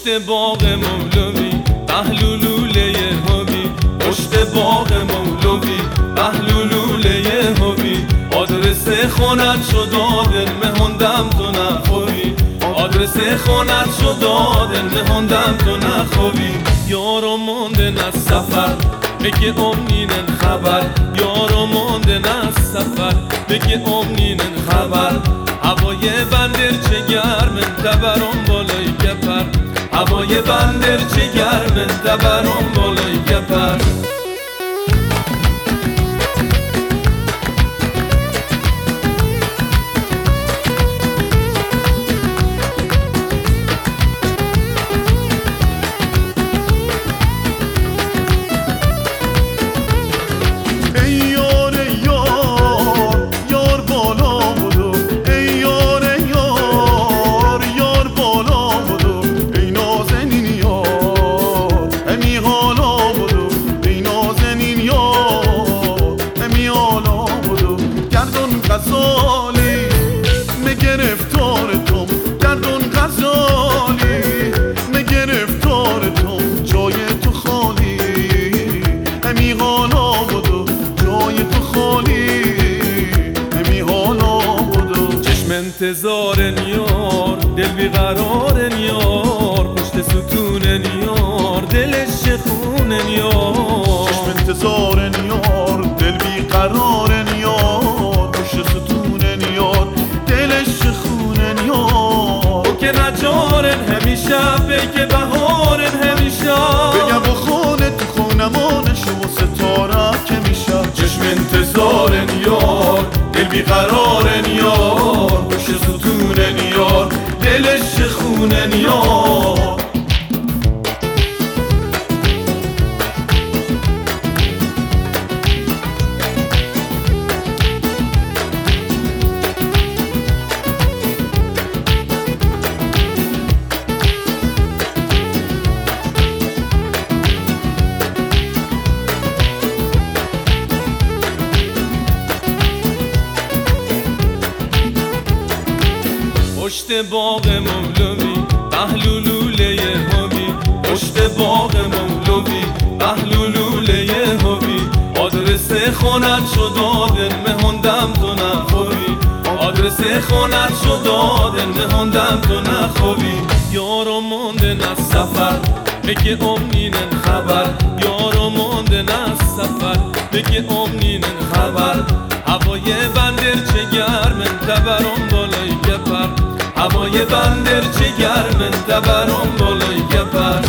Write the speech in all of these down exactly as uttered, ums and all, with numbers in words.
پشت باغ مولوی پهلو لوله هوی، پشت باغ مولوی پهلو لوله هوی، آدرس خونت شد دادن مهندم تو نخوی، آدرس خونت شد دادن مهندم تو نخوی. یارو موندن از سفر بگه امنینن خبر، یارو موندن از سفر بگه امنینن خبر. هوای بندر چه گرمن تبرم بالای گپر، هوای بندر چه گرمن تبرم بالای گپر. غزالی مگرفتار توم گردون غزالی مگرفتار توم جای تو خالی همی حالا بدو جای تو خالی همی حالا بدو. چشم انتظار یار دل بیقرار یار، پشت ستون یار دلش خون یار. چشم انتظار یار دل بیقرار یار، پشت ستون یار دلش خونن یار. او که نجارن همیشه بگه بهارن همیشه، بگم و خونه تو خونمانش و ستاره که میشه. چشم انتظارن یار دل بیقرارن یار، پشت ستون یار دلش خونن یار. پشت باغ مولوی پهلو لوله هوی، پشت باغ مولوی پهلو لوله هوی، آدرس خونت شد دادن مهندم تو نخوی، آدرس خونت شد دادن مهندم تو نخوی. یارو موندن از سفر بگه امنینن خبر، یارو موندن از سفر بگه امنینن خبر. هوای بندر چه گرمن تبرم بالای گپر، هوای بندر چه گرمن تبرم بالای گپر.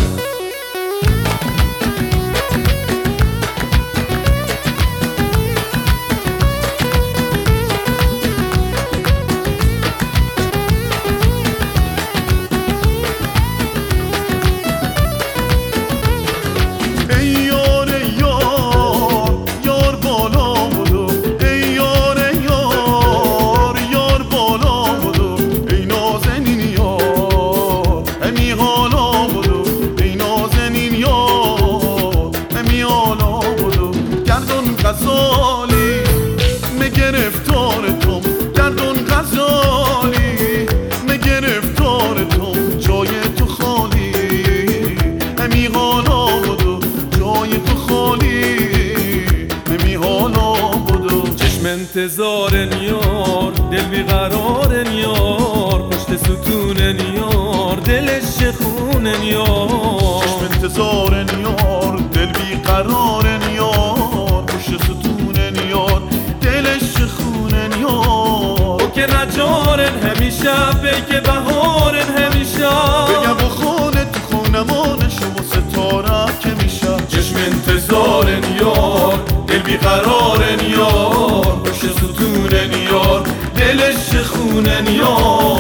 غزالی مگرفتار توم گردون غزالی مگرفتار توم جای تو خالی همی حالا بدو جای تو خالی همی حالا بدو. چشم انتظار یار دل بیقرار یار، پشت ستون یار دلش خون یار. چشم انتظار یار دل بیقرار یار، پشت ستون یار دلش خونن یار. او که نجارن همیشه بگه بهارن همیشه، بگم و خونه تو خونمانش و ستاره که میشه. چشم انتظارن یار دل بیقرارن یار، پشت ستون یار دلش خونن یار.